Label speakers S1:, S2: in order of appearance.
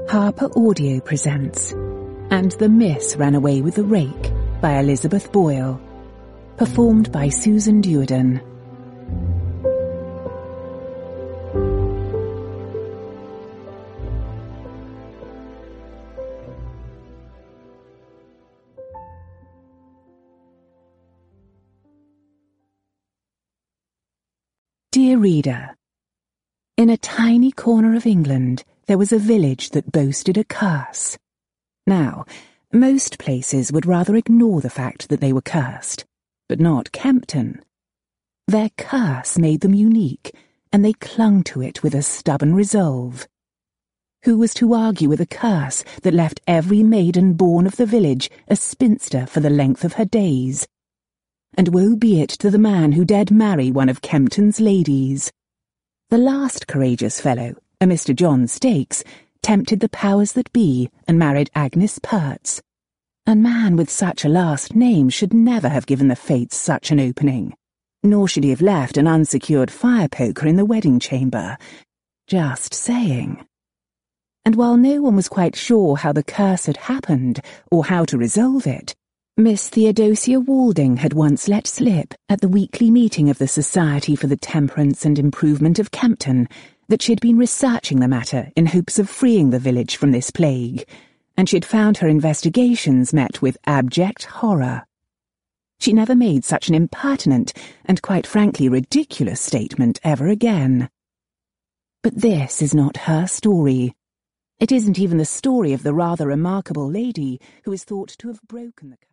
S1: Harper Audio presents And the Miss Ran Away with the Rake by Elizabeth Boyle. Performed by Susan Duerden. Dear reader, in a tiny corner of England there was a village that boasted a curse. Now, most places would rather ignore the fact that they were cursed, but not Kempton. Their curse made them unique, and they clung to it with a stubborn resolve. Who was to argue with a curse that left every maiden born of the village a spinster for the length of her days? And woe be it to the man who dared marry one of Kempton's ladies. The last courageous fellow, a Mr. John Stakes, tempted the powers that be and married Agnes Pertz. A man with such a last name should never have given the fates such an opening, nor should he have left an unsecured fire-poker in the wedding chamber. Just saying. And while no one was quite sure how the curse had happened or how to resolve it, Miss Theodosia Walding had once let slip at the weekly meeting of the Society for the Temperance and Improvement of Kempton that she had been researching the matter in hopes of freeing the village from this plague, and she had found her investigations met with abject horror. She never made such an impertinent and quite frankly ridiculous statement ever again. But this is not her story. It isn't even the story of the rather remarkable lady who is thought to have broken the curse.